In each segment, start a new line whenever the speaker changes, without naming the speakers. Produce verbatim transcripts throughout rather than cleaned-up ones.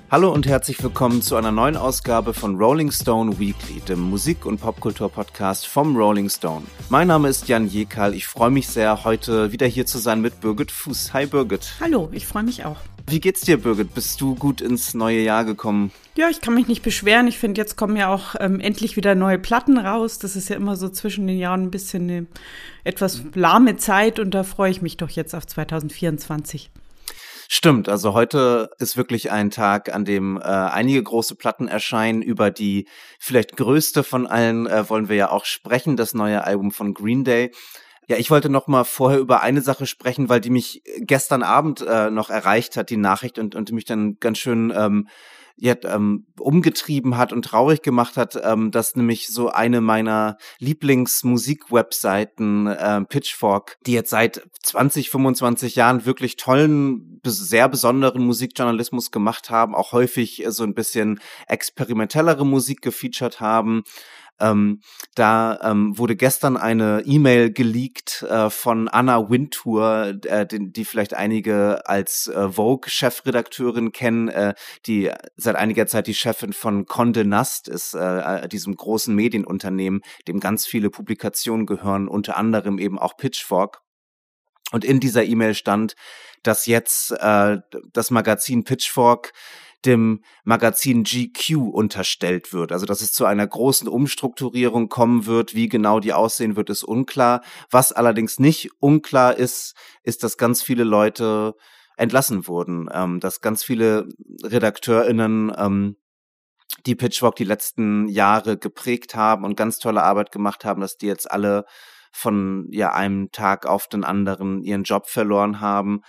Hallo und herzlich willkommen zu einer neuen Ausgabe von Rolling Stone Weekly, dem Musik- und Popkultur-Podcast vom Rolling Stone. Mein Name ist Jan Jekal. Ich freue mich sehr, heute wieder hier zu sein mit Birgit Fuß. Hi Birgit.
Hallo, ich freue mich auch.
Wie geht's dir, Birgit? Bist du gut ins neue Jahr gekommen?
Ja, ich kann mich nicht beschweren. Ich finde, jetzt kommen ja auch ähm, endlich wieder neue Platten raus. Das ist ja immer so zwischen den Jahren ein bisschen eine etwas lahme Zeit und da freue ich mich doch jetzt auf zwanzig vierundzwanzig.
Stimmt, also heute ist wirklich ein Tag, an dem äh, einige große Platten erscheinen. Über die vielleicht größte von allen äh, wollen wir ja auch sprechen, das neue Album von Green Day. Ja, ich wollte noch mal vorher über eine Sache sprechen, weil die mich gestern Abend äh, noch erreicht hat, die Nachricht, und, und mich dann ganz schön ähm, ja, ähm, umgetrieben hat und traurig gemacht hat, ähm, dass nämlich so eine meiner Lieblingsmusik-Webseiten, äh, Pitchfork, die jetzt seit zwanzig, fünfundzwanzig Jahren wirklich tollen, sehr besonderen Musikjournalismus gemacht haben, auch häufig äh, so ein bisschen experimentellere Musik gefeatured haben. Ähm, da ähm, wurde gestern eine E-Mail geleakt äh, von Anna Wintour, äh, die, die vielleicht einige als äh, Vogue-Chefredakteurin kennen, äh, die seit einiger Zeit die Chefin von Condé Nast ist, äh, diesem großen Medienunternehmen, dem ganz viele Publikationen gehören, unter anderem eben auch Pitchfork. Und in dieser E-Mail stand, dass jetzt äh, das Magazin Pitchfork dem Magazin G Q unterstellt wird. Also dass es zu einer großen Umstrukturierung kommen wird. Wie genau die aussehen wird, ist unklar. Was allerdings nicht unklar ist, ist, dass ganz viele Leute entlassen wurden. Ähm, dass ganz viele RedakteurInnen, ähm, die Pitchfork die letzten Jahre geprägt haben und ganz tolle Arbeit gemacht haben, dass die jetzt alle von ja einem Tag auf den anderen ihren Job verloren haben.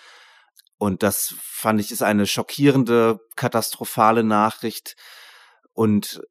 Und das fand ich ist eine schockierende, katastrophale Nachricht. Und,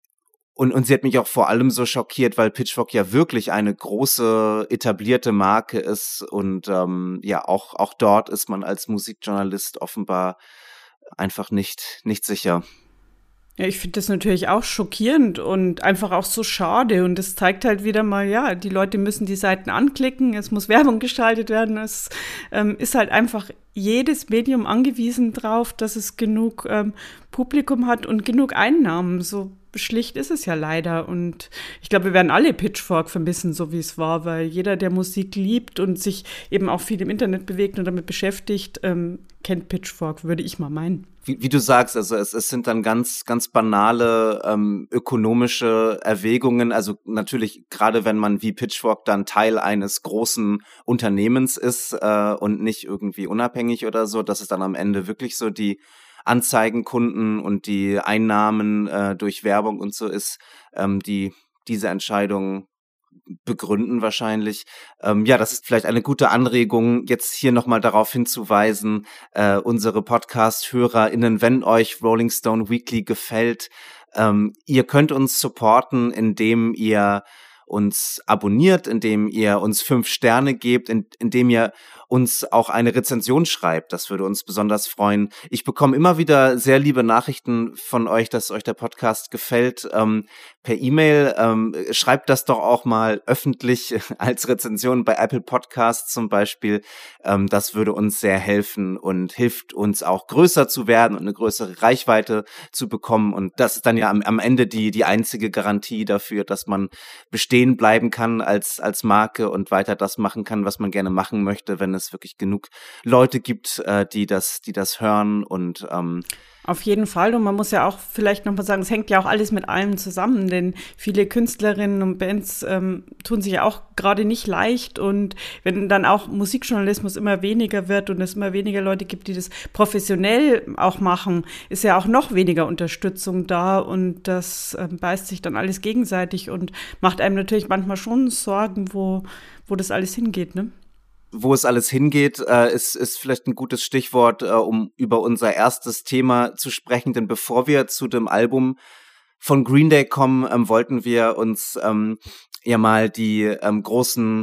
und, und sie hat mich auch vor allem so schockiert, weil Pitchfork ja wirklich eine große, etablierte Marke ist. Und ähm, ja, auch, auch dort ist man als Musikjournalist offenbar einfach nicht, nicht sicher.
Ja, ich finde das natürlich auch schockierend und einfach auch so schade. Und das zeigt halt wieder mal, ja, die Leute müssen die Seiten anklicken, es muss Werbung geschaltet werden. Es ähm, ist halt einfach jedes Medium angewiesen drauf, dass es genug ähm, Publikum hat und genug Einnahmen. So schlicht ist es ja leider. Und ich glaube, wir werden alle Pitchfork vermissen, so wie es war, weil jeder, der Musik liebt und sich eben auch viel im Internet bewegt und damit beschäftigt, ähm, kennt Pitchfork, würde ich mal meinen.
Wie, wie du sagst, also es, es sind dann ganz, ganz banale ähm, ökonomische Erwägungen. Also natürlich, gerade wenn man wie Pitchfork dann Teil eines großen Unternehmens ist äh, und nicht irgendwie unabhängig oder so, dass es dann am Ende wirklich so die Anzeigenkunden und die Einnahmen äh, durch Werbung und so ist, ähm, die diese Entscheidung begründen wahrscheinlich. Ähm, ja, das ist vielleicht eine gute Anregung, jetzt hier nochmal darauf hinzuweisen, äh, unsere Podcast-HörerInnen, wenn euch Rolling Stone Weekly gefällt, ähm, ihr könnt uns supporten, indem ihr uns abonniert, indem ihr uns fünf Sterne gebt, in, indem ihr uns auch eine Rezension schreibt. Das würde uns besonders freuen. Ich bekomme immer wieder sehr liebe Nachrichten von euch, dass euch der Podcast gefällt. Ähm, per E-Mail ähm, schreibt das doch auch mal öffentlich als Rezension bei Apple Podcasts zum Beispiel. Ähm, das würde uns sehr helfen und hilft uns auch größer zu werden und eine größere Reichweite zu bekommen. Und das ist dann ja am, am Ende die die einzige Garantie dafür, dass man bestehen bleiben kann als als Marke und weiter das machen kann, was man gerne machen möchte, wenn es wirklich genug Leute gibt, äh, die das, die das hören und ähm
auf jeden Fall. Und man muss ja auch vielleicht nochmal sagen, es hängt ja auch alles mit allem zusammen, denn viele Künstlerinnen und Bands ähm, tun sich ja auch gerade nicht leicht. Und wenn dann auch Musikjournalismus immer weniger wird und es immer weniger Leute gibt, die das professionell auch machen, ist ja auch noch weniger Unterstützung da. Und das ähm, beißt sich dann alles gegenseitig und macht einem natürlich manchmal schon Sorgen, wo, wo das alles hingeht, ne?
Wo es alles hingeht, äh, ist, ist vielleicht ein gutes Stichwort, äh, um über unser erstes Thema zu sprechen. Denn bevor wir zu dem Album von Green Day kommen, ähm, wollten wir uns ähm, ja mal die ähm, großen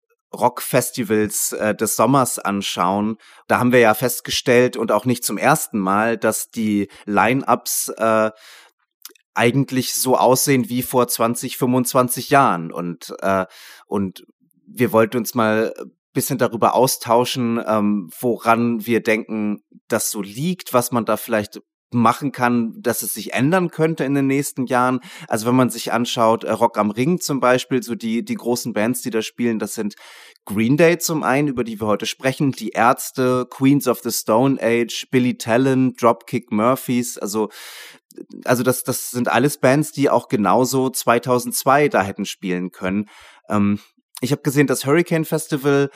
Rockfestivals äh, des Sommers anschauen. Da haben wir ja festgestellt, und auch nicht zum ersten Mal, dass die Line-Ups äh, eigentlich so aussehen wie vor zwanzig, fünfundzwanzig Jahren. Und, äh, und wir wollten uns mal bisschen darüber austauschen, ähm, woran wir denken, das so liegt, was man da vielleicht machen kann, dass es sich ändern könnte in den nächsten Jahren. Also wenn man sich anschaut, äh, Rock am Ring zum Beispiel, so die die großen Bands, die da spielen, das sind Green Day zum einen, über die wir heute sprechen, die Ärzte, Queens of the Stone Age, Billy Talent, Dropkick Murphys, also also das das sind alles Bands, die auch genauso zweitausendzwei da hätten spielen können. Ähm, ich habe gesehen, das Hurricane Festival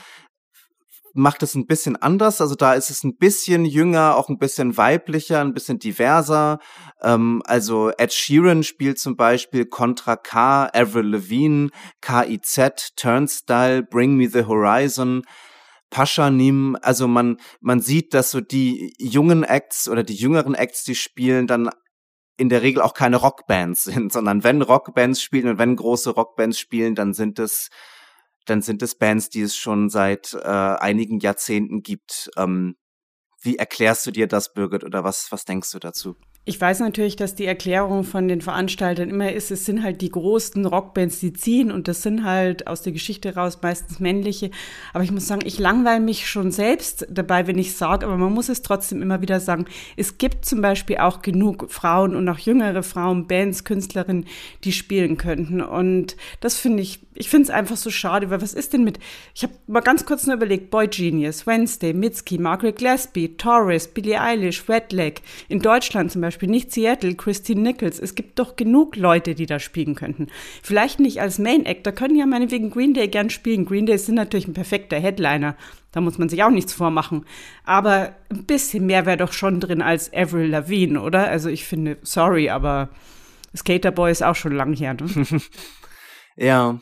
macht es ein bisschen anders, also da ist es ein bisschen jünger, auch ein bisschen weiblicher, ein bisschen diverser. Ähm, also Ed Sheeran spielt zum Beispiel Contra K, Avril Lavigne, K I Z, Turnstile, Bring Me the Horizon, Pashanim. Also man man sieht, dass so die jungen Acts oder die jüngeren Acts, die spielen, dann in der Regel auch keine Rockbands sind, sondern wenn Rockbands spielen und wenn große Rockbands spielen, dann sind es dann sind es Bands, die es schon seit äh, einigen Jahrzehnten gibt. Ähm, wie erklärst du dir das, Birgit, oder was, was denkst du dazu?
Ich weiß natürlich, dass die Erklärung von den Veranstaltern immer ist, es sind halt die großen Rockbands, die ziehen und das sind halt aus der Geschichte raus meistens männliche. Aber ich muss sagen, ich langweile mich schon selbst dabei, wenn ich sage, aber man muss es trotzdem immer wieder sagen, es gibt zum Beispiel auch genug Frauen und auch jüngere Frauen, Bands, Künstlerinnen, die spielen könnten. Und das finde ich, ich finde es einfach so schade, weil was ist denn mit, ich habe mal ganz kurz nur überlegt, Boy Genius, Wednesday, Mitski, Margaret Gillespie, Taurus, Billie Eilish, Redleg, in Deutschland zum Beispiel, nicht Seattle, Christine Nichols. Es gibt doch genug Leute, die da spielen könnten. Vielleicht nicht als Main Act, da können ja meinetwegen Green Day gern spielen. Green Day sind natürlich ein perfekter Headliner, da muss man sich auch nichts vormachen. Aber ein bisschen mehr wäre doch schon drin als Avril Lavigne, oder? Also ich finde, sorry, aber Skaterboy ist auch schon lang her. Ne?
Ja,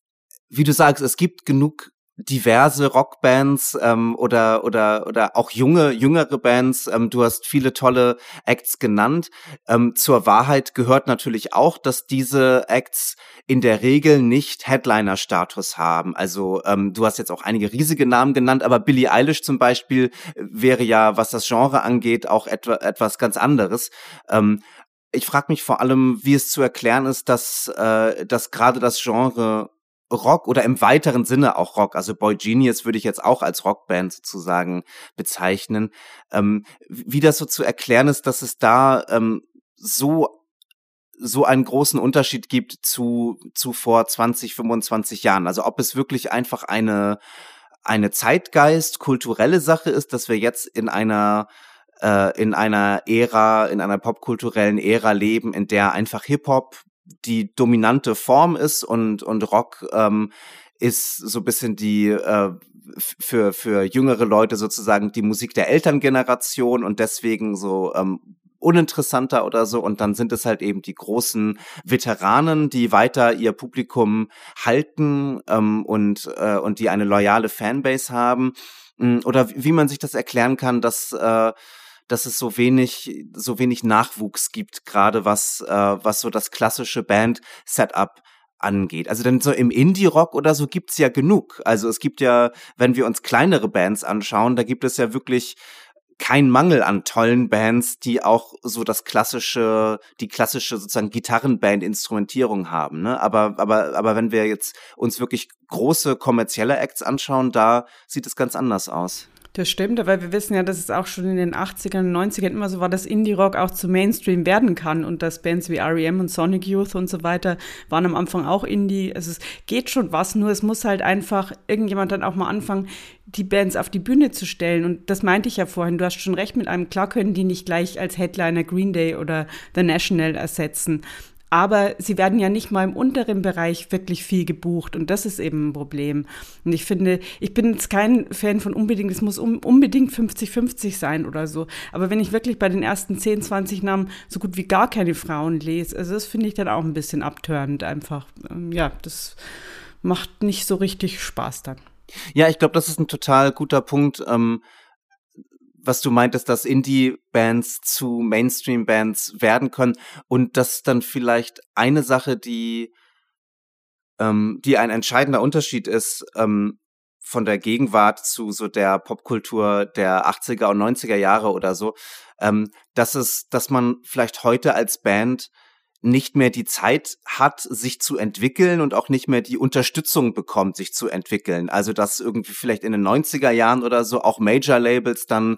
wie du sagst, es gibt genug diverse Rockbands ähm, oder oder oder auch junge jüngere Bands. Ähm, du hast viele tolle Acts genannt. Ähm, zur Wahrheit gehört natürlich auch, dass diese Acts in der Regel nicht Headliner-Status haben. Also ähm, du hast jetzt auch einige riesige Namen genannt, aber Billie Eilish zum Beispiel wäre ja, was das Genre angeht, auch etwa, etwas ganz anderes. Ähm, ich frage mich vor allem, wie es zu erklären ist, dass äh, dass gerade das Genre Rock oder im weiteren Sinne auch Rock, also Boy Genius würde ich jetzt auch als Rockband sozusagen bezeichnen, ähm, wie das so zu erklären ist, dass es da ähm, so so einen großen Unterschied gibt zu zu vor zwanzig, fünfundzwanzig Jahren. Also ob es wirklich einfach eine eine Zeitgeist, kulturelle Sache ist, dass wir jetzt in einer äh, in einer Ära, in einer popkulturellen Ära leben, in der einfach Hip-Hop die dominante Form ist und und Rock ähm, ist so ein bisschen die äh, für für jüngere Leute sozusagen die Musik der Elterngeneration und deswegen so ähm, uninteressanter oder so, und dann sind es halt eben die großen Veteranen, die weiter ihr Publikum halten ähm, und äh, und die eine loyale Fanbase haben, oder wie man sich das erklären kann, dass äh, dass es so wenig so wenig Nachwuchs gibt, gerade was äh, was so das klassische Band-Setup angeht. Also denn so im Indie-Rock oder so gibt's ja genug. Also es gibt ja, wenn wir uns kleinere Bands anschauen, da gibt es ja wirklich kein Mangel an tollen Bands, die auch so das klassische, die klassische sozusagen Gitarrenband-Instrumentierung haben, ne? Aber, aber, aber wenn wir jetzt uns wirklich große kommerzielle Acts anschauen, da sieht es ganz anders aus.
Das stimmt, aber wir wissen ja, dass es auch schon in den achtzigern und neunzigern immer so war, dass Indie-Rock auch zu Mainstream werden kann und dass Bands wie R E M und Sonic Youth und so weiter waren am Anfang auch Indie. Also es geht schon was, nur es muss halt einfach irgendjemand dann auch mal anfangen, die Bands auf die Bühne zu stellen. Und das meinte ich ja vorhin, du hast schon recht mit einem, klar können die nicht gleich als Headliner Green Day oder The National ersetzen. Aber sie werden ja nicht mal im unteren Bereich wirklich viel gebucht und das ist eben ein Problem. Und ich finde, ich bin jetzt kein Fan von unbedingt, es muss um, unbedingt fünfzig fünfzig sein oder so. Aber wenn ich wirklich bei den ersten zehn, zwanzig Namen so gut wie gar keine Frauen lese, also das finde ich dann auch ein bisschen abtörend einfach. Ja, das macht nicht so richtig Spaß dann.
Ja, ich glaube, das ist ein total guter Punkt, ähm, was du meintest, dass Indie-Bands zu Mainstream-Bands werden können und das dann vielleicht eine Sache, die ähm, die ein entscheidender Unterschied ist ähm, von der Gegenwart zu so der Popkultur der achtziger und neunziger Jahre oder so, ähm, dass es, dass man vielleicht heute als Band nicht mehr die Zeit hat, sich zu entwickeln und auch nicht mehr die Unterstützung bekommt, sich zu entwickeln. Also dass irgendwie vielleicht in den neunziger Jahren oder so auch Major-Labels dann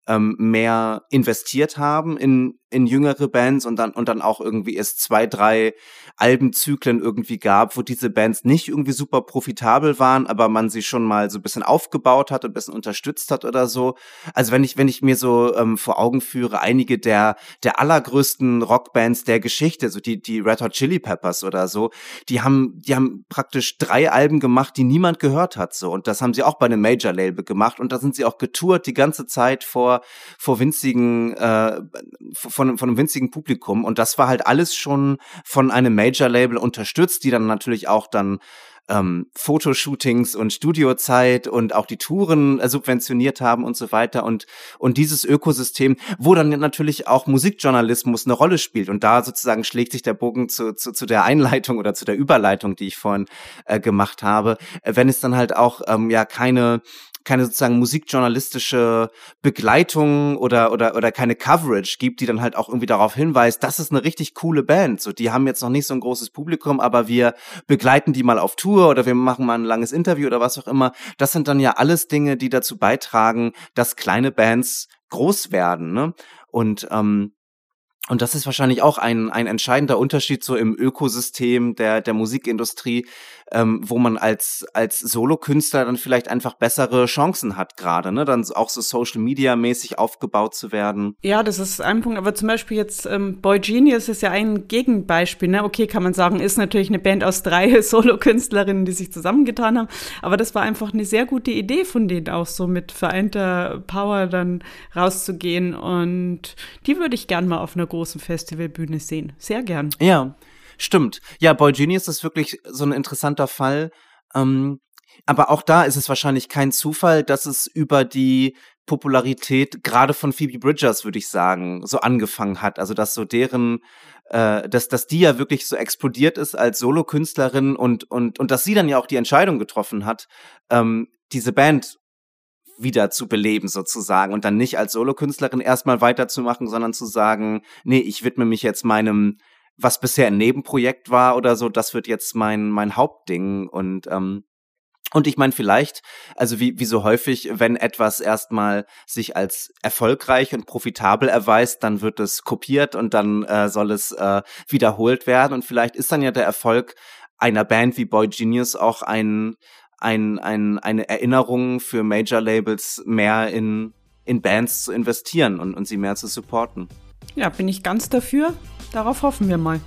ähm, mehr investiert haben in in jüngere Bands und dann und dann auch irgendwie es zwei, drei Albenzyklen irgendwie gab, wo diese Bands nicht irgendwie super profitabel waren, aber man sie schon mal so ein bisschen aufgebaut hat und ein bisschen unterstützt hat oder so. Also wenn ich wenn ich mir so ähm, vor Augen führe, einige der der allergrößten Rockbands der Geschichte, so die die Red Hot Chili Peppers oder so, die haben die haben praktisch drei Alben gemacht, die niemand gehört hat, so, und das haben sie auch bei einem Major Label gemacht und da sind sie auch getourt die ganze Zeit vor vor winzigen äh, von von einem winzigen Publikum und das war halt alles schon von einem Major-Label unterstützt, die dann natürlich auch dann ähm, Fotoshootings und Studiozeit und auch die Touren äh, subventioniert haben und so weiter und und dieses Ökosystem, wo dann natürlich auch Musikjournalismus eine Rolle spielt und da sozusagen schlägt sich der Bogen zu zu, zu der Einleitung oder zu der Überleitung, die ich vorhin äh, gemacht habe, äh, wenn es dann halt auch ähm, ja keine keine sozusagen musikjournalistische Begleitung oder oder oder keine Coverage gibt, die dann halt auch irgendwie darauf hinweist, das ist eine richtig coole Band. So, die haben jetzt noch nicht so ein großes Publikum, aber wir begleiten die mal auf Tour oder wir machen mal ein langes Interview oder was auch immer. Das sind dann ja alles Dinge, die dazu beitragen, dass kleine Bands groß werden, ne? Und ähm, Und das ist wahrscheinlich auch ein ein entscheidender Unterschied so im Ökosystem der der Musikindustrie, ähm, wo man als als Solokünstler dann vielleicht einfach bessere Chancen hat gerade, ne, dann auch so Social-Media-mäßig aufgebaut zu werden.
Ja, das ist ein Punkt, aber zum Beispiel jetzt ähm, Boy Genius ist ja ein Gegenbeispiel, ne? Okay, kann man sagen, ist natürlich eine Band aus drei Solokünstlerinnen, die sich zusammengetan haben, aber das war einfach eine sehr gute Idee von denen auch so mit vereinter Power dann rauszugehen und die würde ich gern mal auf einer großen Festivalbühne sehen. Sehr gern.
Ja, stimmt. Ja, Boy Genius ist wirklich so ein interessanter Fall. Ähm, aber auch da ist es wahrscheinlich kein Zufall, dass es über die Popularität gerade von Phoebe Bridgers, würde ich sagen, so angefangen hat. Also dass so deren, äh, dass dass die ja wirklich so explodiert ist als Solokünstlerin und und und dass sie dann ja auch die Entscheidung getroffen hat, ähm, diese Band wieder zu beleben sozusagen und dann nicht als Solokünstlerin erstmal weiterzumachen, sondern zu sagen, nee, ich widme mich jetzt meinem, was bisher ein Nebenprojekt war oder so, das wird jetzt mein mein Hauptding und ähm, und ich meine vielleicht, also wie wie so häufig, wenn etwas erstmal sich als erfolgreich und profitabel erweist, dann wird es kopiert und dann äh, soll es äh, wiederholt werden und vielleicht ist dann ja der Erfolg einer Band wie Boy Genius auch ein ein, ein, eine Erinnerung für Major-Labels, mehr in, in Bands zu investieren und, und sie mehr zu supporten.
Ja, bin ich ganz dafür. Darauf hoffen wir mal.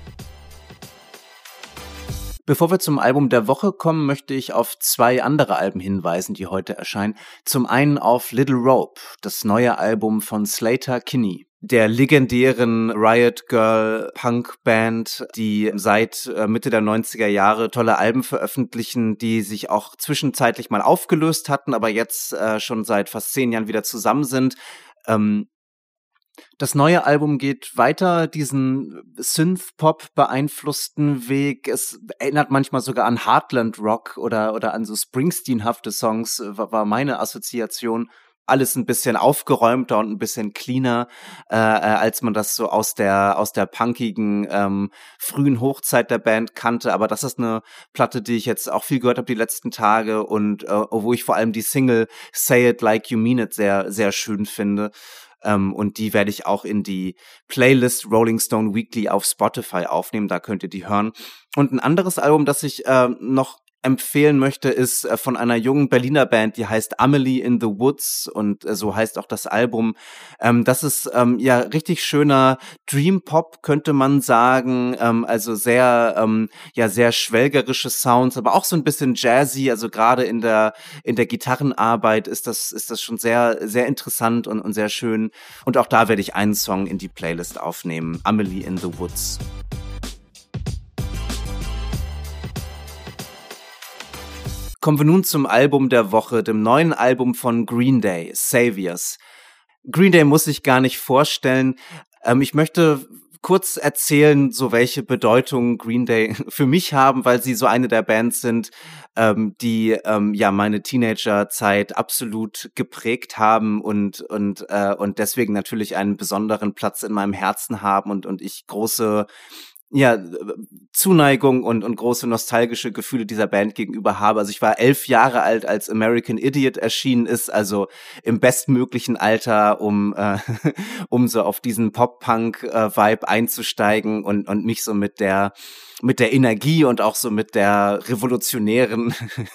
Bevor wir zum Album der Woche kommen, möchte ich auf zwei andere Alben hinweisen, die heute erscheinen. Zum einen auf Little Rope, das neue Album von Sleater-Kinney, der legendären Riot Girl Punk Band, die seit Mitte der neunziger Jahre tolle Alben veröffentlichen, die sich auch zwischenzeitlich mal aufgelöst hatten, aber jetzt äh, schon seit fast zehn Jahren wieder zusammen sind. Ähm, Das neue Album geht weiter diesen Synth-Pop beeinflussten Weg. Es erinnert manchmal sogar an Heartland Rock oder oder an so Springsteen-hafte Songs, war, war meine Assoziation. Alles ein bisschen aufgeräumter und ein bisschen cleaner, äh, als man das so aus der aus der punkigen ähm, frühen Hochzeit der Band kannte. Aber das ist eine Platte, die ich jetzt auch viel gehört habe die letzten Tage und äh, wo ich vor allem die Single Say It Like You Mean It sehr sehr schön finde. Um, und die werde ich auch in die Playlist Rolling Stone Weekly auf Spotify aufnehmen, da könnt ihr die hören. Und ein anderes Album, das ich äh, noch empfehlen möchte, ist äh, von einer jungen Berliner Band, die heißt Amelie in the Woods und äh, so heißt auch das Album. Ähm, das ist ähm, ja richtig schöner Dream Pop, könnte man sagen, ähm, also sehr ähm, ja sehr schwelgerische Sounds, aber auch so ein bisschen jazzy, also gerade in der in der Gitarrenarbeit ist das ist das schon sehr sehr interessant und und sehr schön und auch da werde ich einen Song in die Playlist aufnehmen, Amelie in the Woods. Kommen wir nun zum Album der Woche, dem neuen Album von Green Day, Saviors. Green Day muss ich gar nicht vorstellen. Ähm, ich möchte kurz erzählen, so welche Bedeutung Green Day für mich haben, weil sie so eine der Bands sind, ähm, die ähm, ja meine Teenagerzeit absolut geprägt haben und und äh, und deswegen natürlich einen besonderen Platz in meinem Herzen haben und und ich große ja, Zuneigung und, und große nostalgische Gefühle dieser Band gegenüber habe. Also ich war elf Jahre alt, als American Idiot erschienen ist, also im bestmöglichen Alter, um, äh, um so auf diesen Pop-Punk-Vibe einzusteigen und, und mich so mit der, mit der Energie und auch so mit der revolutionären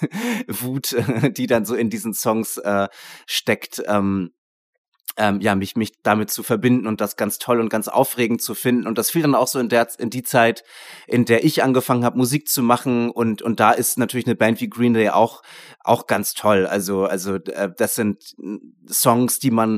Wut, die dann so in diesen Songs äh, steckt, ähm, Ähm, ja, mich, mich damit zu verbinden und das ganz toll und ganz aufregend zu finden. Und das fiel dann auch so in der, in die Zeit, in der ich angefangen habe, Musik zu machen. Und, und da ist natürlich eine Band wie Green Day auch, auch ganz toll. Also, also, äh, das sind Songs, die man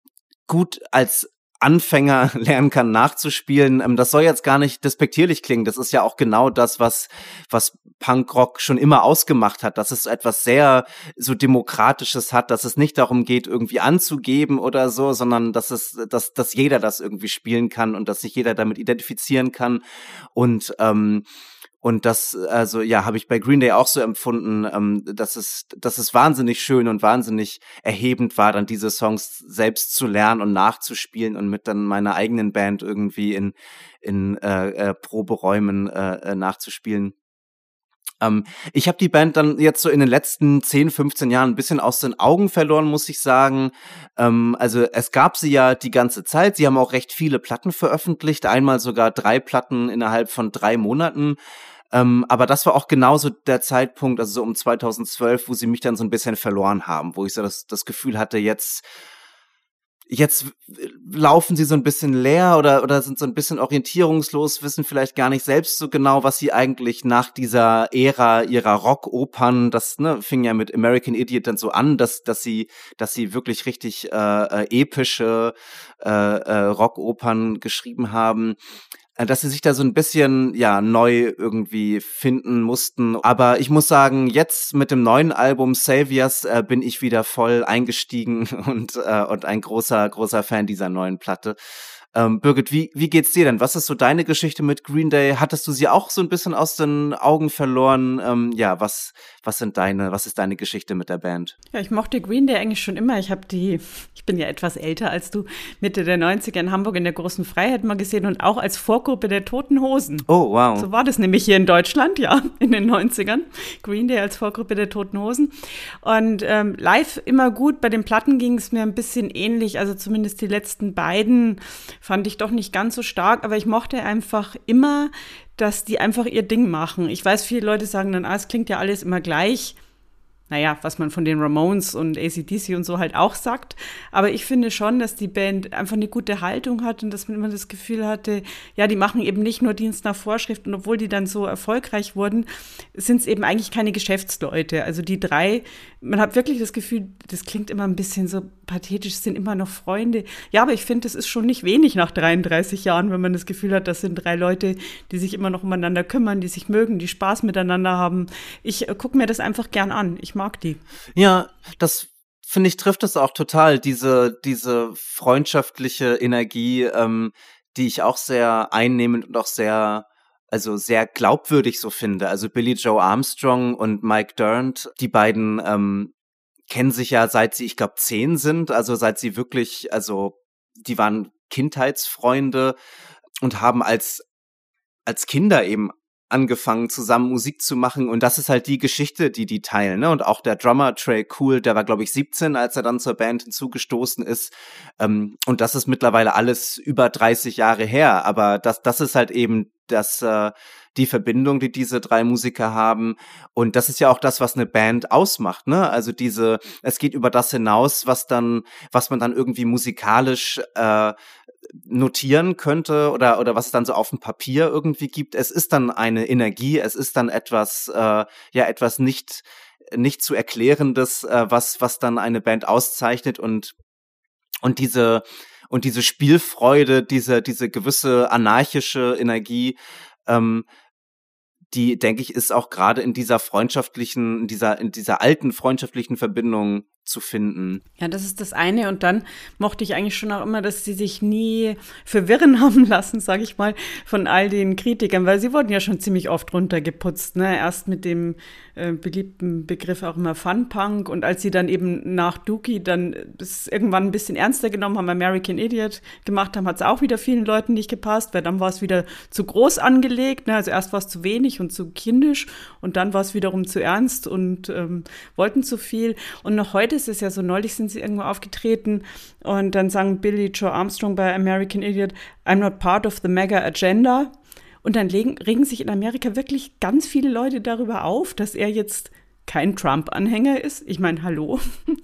gut als Anfänger lernen kann nachzuspielen. Ähm, das soll jetzt gar nicht despektierlich klingen. Das ist ja auch genau das, was was Punkrock schon immer ausgemacht hat, dass es etwas sehr so Demokratisches hat, dass es nicht darum geht, irgendwie anzugeben oder so, sondern dass es, dass dass jeder das irgendwie spielen kann und dass sich jeder damit identifizieren kann. Und ähm, Und das, also ja, habe ich bei Green Day auch so empfunden, ähm, dass es, dass es wahnsinnig schön und wahnsinnig erhebend war, dann diese Songs selbst zu lernen und nachzuspielen und mit dann meiner eigenen Band irgendwie in in äh, äh, Proberäumen äh, äh, nachzuspielen. Ähm, ich habe die Band dann jetzt so in den letzten zehn, fünfzehn Jahren ein bisschen aus den Augen verloren, muss ich sagen. Ähm, also es gab sie ja die ganze Zeit. Sie haben auch recht viele Platten veröffentlicht, einmal sogar drei Platten innerhalb von drei Monaten. Ähm, aber das war auch genauso der Zeitpunkt, also so um zweitausendzwölf, wo sie mich dann so ein bisschen verloren haben, wo ich so das, das Gefühl hatte, jetzt Jetzt laufen sie so ein bisschen leer oder oder sind so ein bisschen orientierungslos, wissen vielleicht gar nicht selbst so genau, was sie eigentlich nach dieser Ära ihrer Rockopern, das ne, fing ja mit American Idiot dann so an, dass dass sie dass sie wirklich richtig äh, äh, epische äh, äh, Rockopern geschrieben haben, dass sie sich da so ein bisschen, ja, neu irgendwie finden mussten. Aber ich muss sagen, jetzt mit dem neuen Album Saviors äh, bin ich wieder voll eingestiegen und äh, und ein großer, großer Fan dieser neuen Platte. Ähm, Birgit, wie, wie geht's dir denn? Was ist so deine Geschichte mit Green Day? Hattest du sie auch so ein bisschen aus den Augen verloren? Ähm, ja, was, was sind deine, was ist deine Geschichte mit der Band?
Ja, ich mochte Green Day eigentlich schon immer. Ich habe die, ich bin ja etwas älter als du, Mitte der neunziger in Hamburg in der Großen Freiheit mal gesehen und auch als Vorgruppe der Toten Hosen.
Oh, wow.
So war das nämlich hier in Deutschland, ja, in den neunzigern. Green Day als Vorgruppe der Toten Hosen. Und ähm, live immer gut. Bei den Platten ging es mir ein bisschen ähnlich. Also zumindest die letzten beiden fand ich doch nicht ganz so stark. Aber ich mochte einfach immer, dass die einfach ihr Ding machen. Ich weiß, viele Leute sagen dann, ah, es klingt ja alles immer gleich. Naja, was man von den Ramones und A C D C und so halt auch sagt. Aber ich finde schon, dass die Band einfach eine gute Haltung hat und dass man immer das Gefühl hatte, ja, die machen eben nicht nur Dienst nach Vorschrift. Und obwohl die dann so erfolgreich wurden, sind es eben eigentlich keine Geschäftsleute. Also die drei, man hat wirklich das Gefühl, das klingt immer ein bisschen so pathetisch, sind immer noch Freunde. Ja, aber ich finde, das ist schon nicht wenig nach dreiunddreißig Jahren, wenn man das Gefühl hat, das sind drei Leute, die sich immer noch umeinander kümmern, die sich mögen, die Spaß miteinander haben. Ich äh, gucke mir das einfach gern an. Ich mag die.
Ja, das finde ich trifft es auch total, diese diese freundschaftliche Energie, ähm, die ich auch sehr einnehmend und auch sehr also sehr glaubwürdig so finde. Also Billie Joe Armstrong und Mike Dirnt, die beiden ähm, kennen sich ja seit sie, ich glaube, zehn sind, also seit sie wirklich, also die waren Kindheitsfreunde und haben als als Kinder eben angefangen, zusammen Musik zu machen. Und das ist halt die Geschichte, die die teilen. Ne? Und auch der Drummer Trey Cool, der war, glaube ich, siebzehn, als er dann zur Band hinzugestoßen ist. Ähm, und das ist mittlerweile alles über dreißig Jahre her. Aber das, das ist halt eben das, äh, die Verbindung, die diese drei Musiker haben. Und das ist ja auch das, was eine Band ausmacht, ne? Also diese, es geht über das hinaus, was dann, was man dann irgendwie musikalisch äh, notieren könnte oder oder was es dann so auf dem Papier irgendwie gibt. Es ist dann eine Energie, es ist dann etwas, äh, ja etwas nicht nicht zu erklärendes, äh, was was dann eine Band auszeichnet und und diese und diese Spielfreude, diese diese gewisse anarchische Energie, ähm, die, denke ich, ist auch gerade in dieser freundschaftlichen, in dieser, in dieser alten freundschaftlichen Verbindung zu finden.
Ja, das ist das eine. Und dann mochte ich eigentlich schon auch immer, dass sie sich nie verwirren haben lassen, sage ich mal, von all den Kritikern, weil sie wurden ja schon ziemlich oft runtergeputzt, ne? Erst mit dem äh, beliebten Begriff auch immer Funpunk und als sie dann eben nach Dookie dann das irgendwann ein bisschen ernster genommen haben, American Idiot gemacht haben, hat es auch wieder vielen Leuten nicht gepasst, weil dann war es wieder zu groß angelegt, ne? Also erst war es zu wenig und zu kindisch und dann war es wiederum zu ernst und ähm, wollten zu viel. Und noch heute ist es ja so, neulich sind sie irgendwo aufgetreten und dann sang Billy Joe Armstrong bei American Idiot, I'm not part of the mega agenda. Und dann legen, regen sich in Amerika wirklich ganz viele Leute darüber auf, dass er jetzt kein Trump-Anhänger ist. Ich meine, hallo.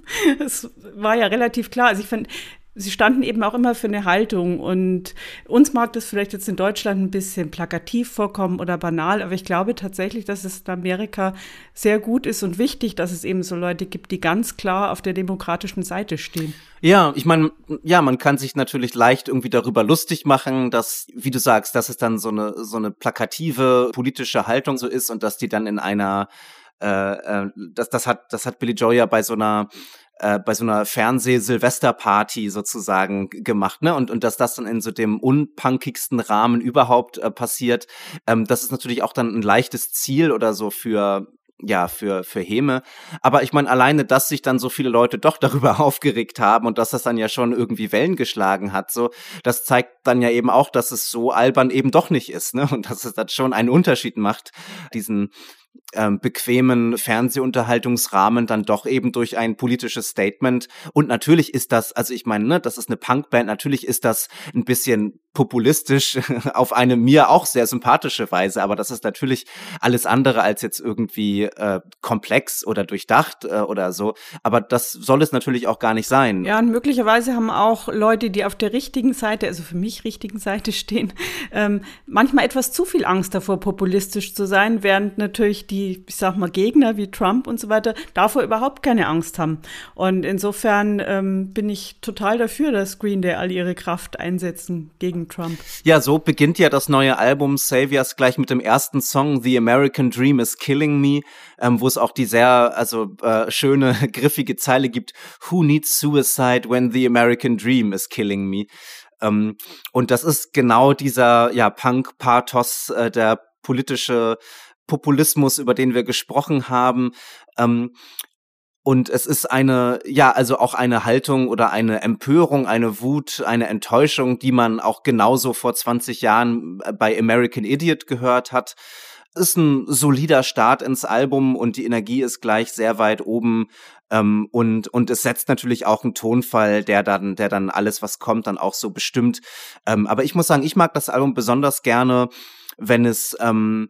Es war ja relativ klar. Also ich finde, sie standen eben auch immer für eine Haltung und uns mag das vielleicht jetzt in Deutschland ein bisschen plakativ vorkommen oder banal, aber ich glaube tatsächlich, dass es in Amerika sehr gut ist und wichtig, dass es eben so Leute gibt, die ganz klar auf der demokratischen Seite stehen.
Ja, ich meine, ja, man kann sich natürlich leicht irgendwie darüber lustig machen, dass, wie du sagst, dass es dann so eine so eine plakative politische Haltung so ist und dass die dann in einer äh, äh, das das hat das hat Billy Joe ja bei so einer Äh, bei so einer Fernseh-Silvesterparty sozusagen gemacht, ne? Und und dass das dann in so dem unpunkigsten Rahmen überhaupt äh, passiert, ähm, das ist natürlich auch dann ein leichtes Ziel oder so für ja, für für Häme. Aber ich meine, alleine, dass sich dann so viele Leute doch darüber aufgeregt haben und dass das dann ja schon irgendwie Wellen geschlagen hat, so, das zeigt dann ja eben auch, dass es so albern eben doch nicht ist, ne? Und dass es dann schon einen Unterschied macht, diesen ähm, bequemen Fernsehunterhaltungsrahmen dann doch eben durch ein politisches Statement. Und natürlich ist das, also ich meine, ne, das ist eine Punkband, natürlich ist das ein bisschen populistisch auf eine mir auch sehr sympathische Weise, aber das ist natürlich alles andere als jetzt irgendwie äh, komplex oder durchdacht äh, oder so. Aber das soll es natürlich auch gar nicht sein.
Ja, und möglicherweise haben auch Leute, die auf der richtigen Seite, also für mich richtigen Seite stehen, ähm, manchmal etwas zu viel Angst davor, populistisch zu sein, während natürlich die, ich sag mal, Gegner wie Trump und so weiter davor überhaupt keine Angst haben. Und insofern ähm, bin ich total dafür, dass Green Day all ihre Kraft einsetzen gegen Trump.
Ja, so beginnt ja das neue Album Saviors gleich mit dem ersten Song The American Dream is Killing Me, ähm, wo es auch die sehr also äh, schöne, griffige Zeile gibt, Who needs suicide when the American Dream is killing me? Ähm, und das ist genau dieser ja Punk-Pathos, äh, der politische Populismus, über den wir gesprochen haben. Ähm, Und es ist eine, ja, also auch eine Haltung oder eine Empörung, eine Wut, eine Enttäuschung, die man auch genauso vor zwanzig Jahren bei American Idiot gehört hat. Ist ein solider Start ins Album und die Energie ist gleich sehr weit oben. Ähm, und, und es setzt natürlich auch einen Tonfall, der dann, der dann alles, was kommt, dann auch so bestimmt. Ähm, aber ich muss sagen, ich mag das Album besonders gerne, wenn es, ähm,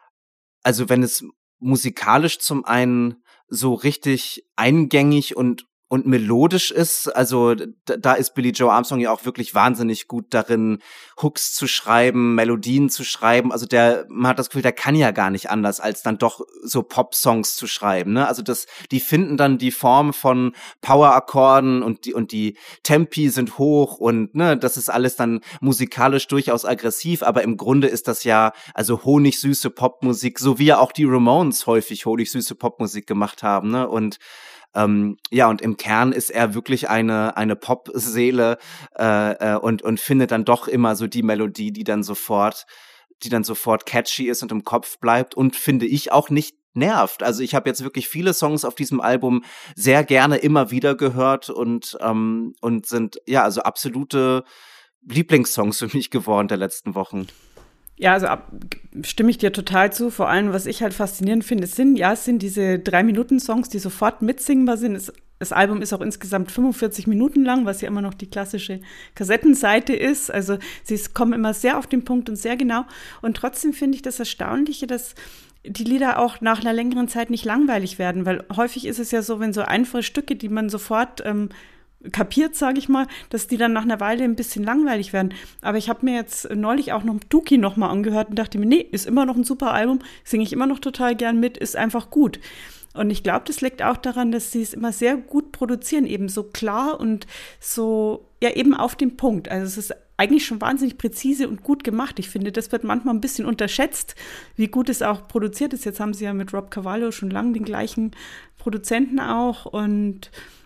also wenn es musikalisch zum einen so richtig eingängig und und melodisch ist, also da, da ist Billy Joe Armstrong ja auch wirklich wahnsinnig gut darin, Hooks zu schreiben, Melodien zu schreiben, also der, man hat das Gefühl, der kann ja gar nicht anders, als dann doch so Pop-Songs zu schreiben, ne, also das, die finden dann die Form von Power-Akkorden und die, und die Tempi sind hoch und, ne, das ist alles dann musikalisch durchaus aggressiv, aber im Grunde ist das ja, also honigsüße Popmusik, so wie ja auch die Ramones häufig honigsüße Popmusik gemacht haben, ne, und Ähm, ja, und im Kern ist er wirklich eine eine Pop-Seele äh, äh, und und findet dann doch immer so die Melodie, die dann sofort, die dann sofort catchy ist und im Kopf bleibt und finde ich auch nicht nervt. Also ich habe jetzt wirklich viele Songs auf diesem Album sehr gerne immer wieder gehört und ähm, und sind ja also absolute Lieblingssongs für mich geworden der letzten Wochen.
Ja, also ab, stimme ich dir total zu. Vor allem, was ich halt faszinierend finde, es sind, ja, es sind diese Drei-Minuten-Songs, die sofort mitsingbar sind. Es, das Album ist auch insgesamt fünfundvierzig Minuten lang, was ja immer noch die klassische Kassettenseite ist. Also sie kommen immer sehr auf den Punkt und sehr genau. Und trotzdem finde ich das Erstaunliche, dass die Lieder auch nach einer längeren Zeit nicht langweilig werden, weil häufig ist es ja so, wenn so einfache Stücke, die man sofort ähm, kapiert, sage ich mal, dass die dann nach einer Weile ein bisschen langweilig werden. Aber ich habe mir jetzt neulich auch noch Dookie noch mal angehört und dachte mir, nee, ist immer noch ein super Album, singe ich immer noch total gern mit, ist einfach gut. Und ich glaube, das liegt auch daran, dass sie es immer sehr gut produzieren, eben so klar und so, ja, eben auf den Punkt. Also es ist eigentlich schon wahnsinnig präzise und gut gemacht. Ich finde, das wird manchmal ein bisschen unterschätzt, wie gut es auch produziert ist. Jetzt haben sie ja mit Rob Cavallo schon lange den gleichen Produzenten auch und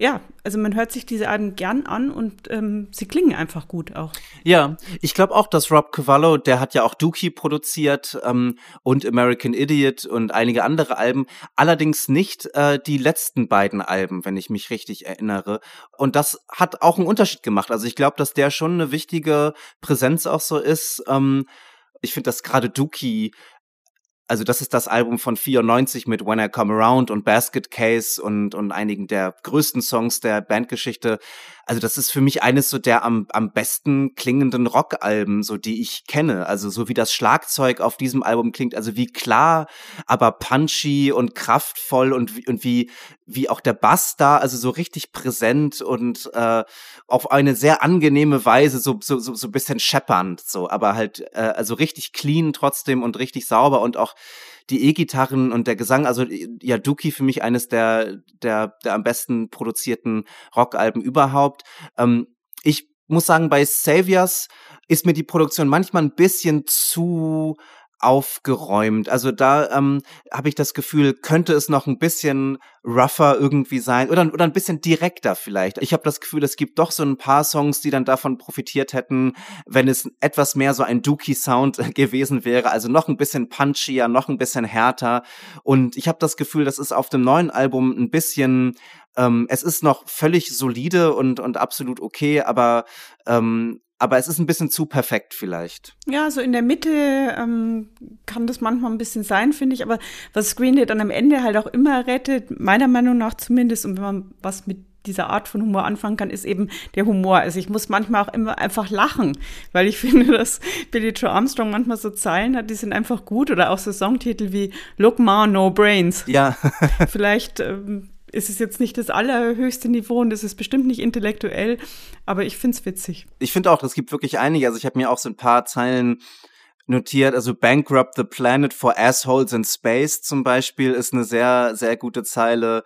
ja, also man hört sich diese Alben gern an und ähm, sie klingen einfach gut auch.
Ja, ich glaube auch, dass Rob Cavallo, der hat ja auch Dookie produziert ähm, und American Idiot und einige andere Alben, allerdings nicht äh, die letzten beiden Alben, wenn ich mich richtig erinnere. Und das hat auch einen Unterschied gemacht. Also ich glaube, dass der schon eine wichtige Präsenz auch so ist. Ähm, ich finde, dass gerade Dookie, also das ist das Album von vierundneunzig mit When I Come Around und Basket Case und und einigen der größten Songs der Bandgeschichte. Also das ist für mich eines so der am am besten klingenden Rockalben, so die ich kenne. Also so wie das Schlagzeug auf diesem Album klingt, also wie klar, aber punchy und kraftvoll und wie, und wie wie auch der Bass da, also so richtig präsent und äh, auf eine sehr angenehme Weise, so so so so ein bisschen scheppernd, so, aber halt äh, also richtig clean trotzdem und richtig sauber und auch die E-Gitarren und der Gesang, also ja, Dookie für mich eines der der der am besten produzierten Rockalben überhaupt. Ähm, ich muss sagen, bei Saviors ist mir die Produktion manchmal ein bisschen zu aufgeräumt. Also da ähm, habe ich das Gefühl, könnte es noch ein bisschen rougher irgendwie sein oder, oder ein bisschen direkter vielleicht. Ich habe das Gefühl, es gibt doch so ein paar Songs, die dann davon profitiert hätten, wenn es etwas mehr so ein Dookie-Sound gewesen wäre, also noch ein bisschen punchier, noch ein bisschen härter. Und ich habe das Gefühl, das ist auf dem neuen Album ein bisschen, ähm, es ist noch völlig solide und, und absolut okay, aber ähm, Aber es ist ein bisschen zu perfekt vielleicht.
Ja, so in der Mitte ähm, kann das manchmal ein bisschen sein, finde ich. Aber was Green Day dann am Ende halt auch immer rettet, meiner Meinung nach zumindest, und wenn man was mit dieser Art von Humor anfangen kann, ist eben der Humor. Also ich muss manchmal auch immer einfach lachen, weil ich finde, dass Billie Joe Armstrong manchmal so Zeilen hat, die sind einfach gut. Oder auch so Songtitel wie Look Ma, No Brains.
Ja.
Vielleicht ähm, ist es jetzt nicht das allerhöchste Niveau und es ist bestimmt nicht intellektuell, aber ich find's witzig.
Ich finde auch, es gibt wirklich einige, also ich habe mir auch so ein paar Zeilen notiert, also Bankrupt the Planet for Assholes in Space zum Beispiel ist eine sehr, sehr gute Zeile.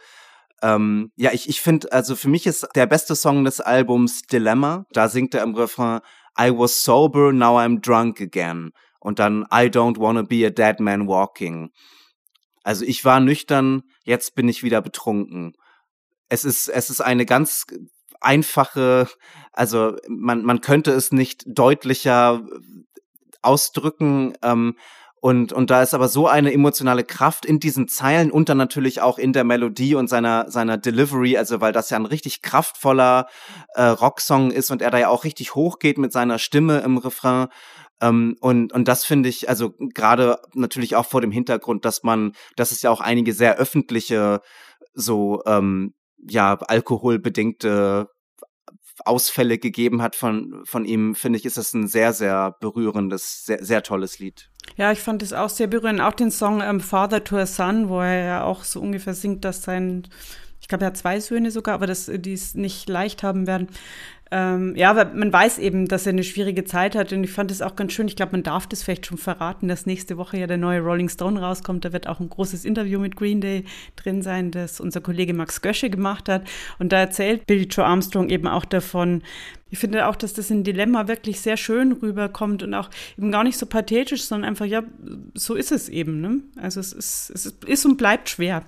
Ähm, ja, ich, ich finde, also für mich ist der beste Song des Albums Dilemma, da singt er im Refrain I was sober, now I'm drunk again und dann I don't wanna be a dead man walking. Also ich war nüchtern, jetzt bin ich wieder betrunken. Es ist, es ist eine ganz einfache, also man, man könnte es nicht deutlicher ausdrücken, ähm, und, und da ist aber so eine emotionale Kraft in diesen Zeilen und dann natürlich auch in der Melodie und seiner, seiner Delivery, also weil das ja ein richtig kraftvoller äh, Rocksong ist und er da ja auch richtig hochgeht mit seiner Stimme im Refrain. Um, und und das finde ich, also gerade natürlich auch vor dem Hintergrund, dass man, dass es ja auch einige sehr öffentliche, so ähm, ja alkoholbedingte Ausfälle gegeben hat von von ihm, finde ich, ist das ein sehr sehr berührendes, sehr sehr tolles Lied.
Ja, ich fand es auch sehr berührend, auch den Song ähm, Father to a Son, wo er ja auch so ungefähr singt, dass sein, ich glaube, er hat zwei Söhne sogar, aber dass die es nicht leicht haben werden. Ähm, ja, aber man weiß eben, dass er eine schwierige Zeit hat und ich fand es auch ganz schön, ich glaube, man darf das vielleicht schon verraten, dass nächste Woche ja der neue Rolling Stone rauskommt, da wird auch ein großes Interview mit Green Day drin sein, das unser Kollege Max Gösche gemacht hat und da erzählt Billie Joe Armstrong eben auch davon. Ich finde auch, dass das in Dilemma wirklich sehr schön rüberkommt und auch eben gar nicht so pathetisch, sondern einfach, ja, so ist es eben, ne? Also es ist, es ist und bleibt schwer.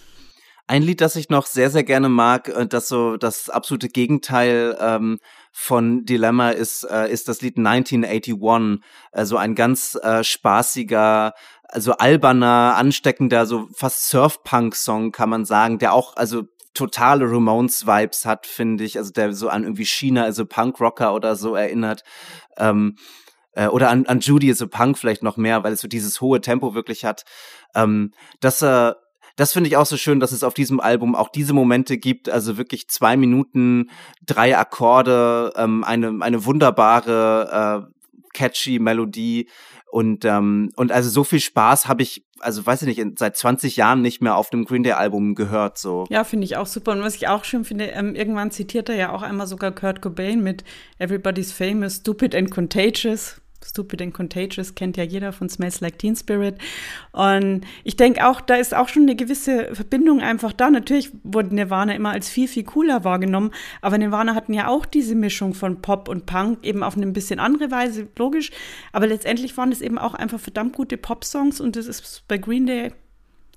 Ein Lied, das ich noch sehr, sehr gerne mag, das so das absolute Gegenteil ähm, von Dilemma ist, äh, ist das Lied neunzehnhunderteinundachtzig. Also ein ganz äh, spaßiger, also alberner, ansteckender, so fast Surf-Punk-Song, kann man sagen, der auch also totale Ramones-Vibes hat, finde ich. Also der so an irgendwie China, also Punk-Rocker oder so erinnert. Ähm, äh, oder an, an Judy is a Punk vielleicht noch mehr, weil es so dieses hohe Tempo wirklich hat. Ähm, dass er äh, Das finde ich auch so schön, dass es auf diesem Album auch diese Momente gibt, also wirklich zwei Minuten, drei Akkorde, ähm, eine eine wunderbare, äh, catchy Melodie und ähm, und also so viel Spaß habe ich, also weiß ich nicht, seit zwanzig Jahren nicht mehr auf einem Green Day Album gehört, so.
Ja, finde ich auch super und was ich auch schön finde, ähm, irgendwann zitiert er ja auch einmal sogar Kurt Cobain mit Everybody's Famous, Stupid and Contagious. Stupid and Contagious kennt ja jeder von Smells Like Teen Spirit. Und ich denke auch, da ist auch schon eine gewisse Verbindung einfach da. Natürlich wurde Nirvana immer als viel, viel cooler wahrgenommen, aber Nirvana hatten ja auch diese Mischung von Pop und Punk, eben auf eine ein bisschen andere Weise, logisch. Aber letztendlich waren es eben auch einfach verdammt gute Pop-Songs und das ist bei Green Day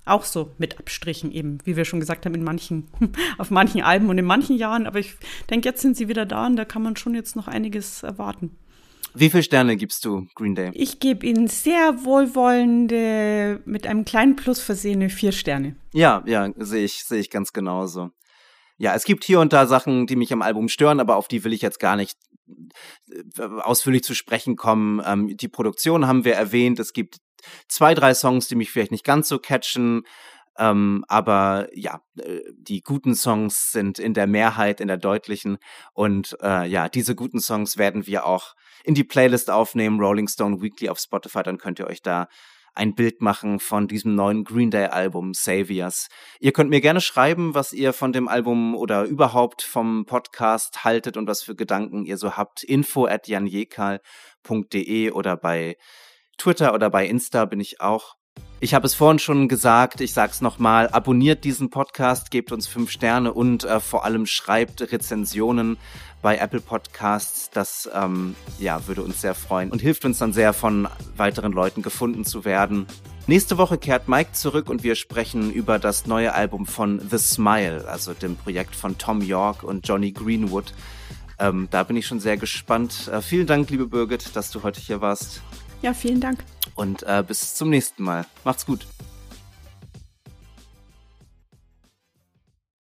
auch so mit Abstrichen eben, wie wir schon gesagt haben, in manchen, auf manchen Alben und in manchen Jahren. Aber ich denke, jetzt sind sie wieder da und da kann man schon jetzt noch einiges erwarten.
Wie viele Sterne gibst du Green Day?
Ich gebe ihnen sehr wohlwollende, mit einem kleinen Plus versehene vier Sterne.
Ja, ja, sehe ich, sehe ich ganz genauso. Ja, es gibt hier und da Sachen, die mich am Album stören, aber auf die will ich jetzt gar nicht ausführlich zu sprechen kommen. Ähm, die Produktion haben wir erwähnt. Es gibt zwei, drei Songs, die mich vielleicht nicht ganz so catchen. Ähm, aber ja, die guten Songs sind in der Mehrheit, in der deutlichen. Und äh, ja, diese guten Songs werden wir auch in die Playlist aufnehmen, Rolling Stone Weekly auf Spotify. Dann könnt ihr euch da ein Bild machen von diesem neuen Green Day Album Saviors. Ihr könnt mir gerne schreiben, was ihr von dem Album oder überhaupt vom Podcast haltet und was für Gedanken ihr so habt. info at janjekal punkt de oder bei Twitter oder bei Insta bin ich auch. Ich habe es vorhin schon gesagt, ich sag's nochmal, abonniert diesen Podcast, gebt uns fünf Sterne und äh, vor allem schreibt Rezensionen bei Apple Podcasts. Das ähm, ja, würde uns sehr freuen und hilft uns dann sehr, von weiteren Leuten gefunden zu werden. Nächste Woche kehrt Mike zurück und wir sprechen über das neue Album von The Smile, also dem Projekt von Thom Yorke und Jonny Greenwood. Ähm, da bin ich schon sehr gespannt. Äh, vielen Dank, liebe Birgit, dass du heute hier warst.
Ja, vielen Dank.
Und äh, bis zum nächsten Mal. Macht's gut.